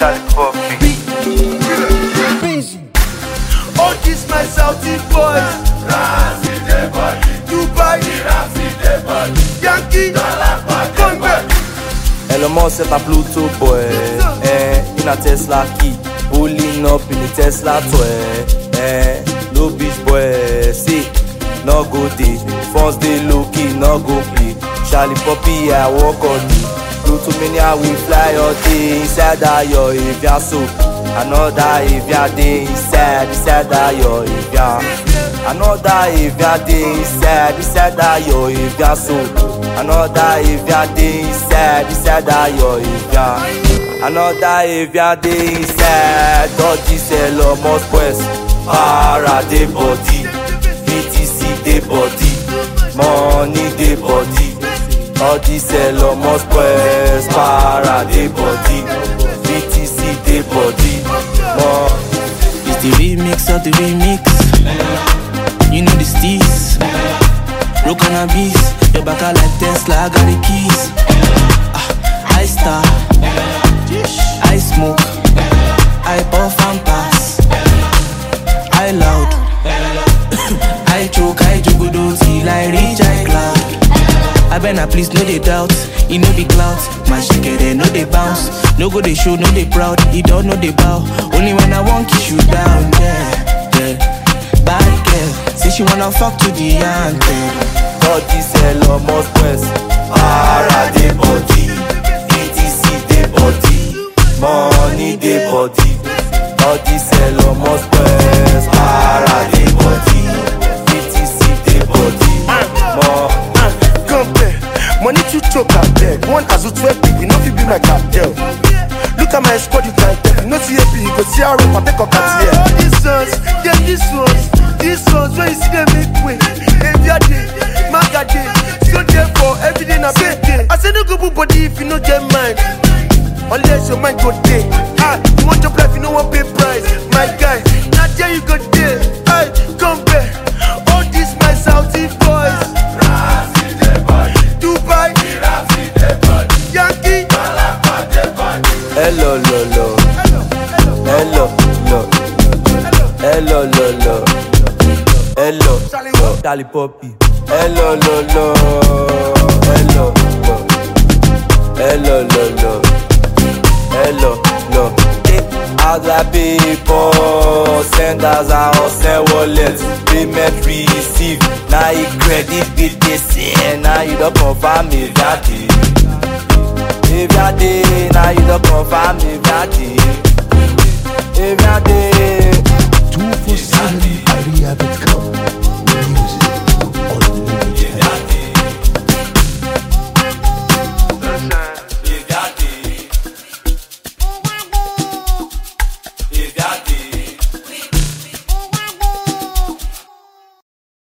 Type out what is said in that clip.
Charlie Poppy. All this my Saudi boys. Dubai, Yankee, come back. Elon Musk set a Pluto boy, in a Tesla key, pulling up in a Tesla toy, no bitch boy, see, no go day, phones they low key, no go play, Charlie Poppy I walk on me, Pluto mania we fly all day, inside that yo if ya so, another if ya day inside that yo if ya, another if ya day inside that yo if ya so. Another if ya dey inside that your if ya. Another if ya dey inside, all this Elon Musk quest. Para dey body, BTC dey body, money dey body. All this Elon Musk quest. Para dey body, BTC dey body, It's the remix of the remix. You know the steez. Rock cannabis, your back are like Tesla, I got the keys. I star, I smoke, I puff and pass. I loud, I choke, I jugudo till I reach I cloud. I better please no they doubt, it no be clout. My shake no they bounce, no go they show, no they proud. He don't know they bow, only when I want kiss you down, yeah. Bad girl, say she wanna fuck to the anthem. all this Elon Musk quest. Para dey body, BTC dey body, money dey body. All this Elon Musk quest. Para dey body, BTC dey body, Compare, money to choke and beg. One as 12 people, no fit be my cartel. Look at my squad, you can't tell. No CAP, you go see how I take a cat here. All these ones, yeah, these ones, when you see them make way. Every day, maga day, so therefore, every day na big day. I say no go put body if you no get mine. Unless your mind go day. You want your life, you no want pay price. My guy, now there you go day. Compare, all these my Saudi boys. Dubai, Yankee. hello, lo. Hello, lo. Hello, lo. Hello, Charlie Poppy. Hello, lo. Hello, lo. Hello, lo. Hello, lo. Other people send us our send wallet, payment receive. Now you credit BTC, now you don't confirm me that day. If you day, now you don't confirm me that day. If you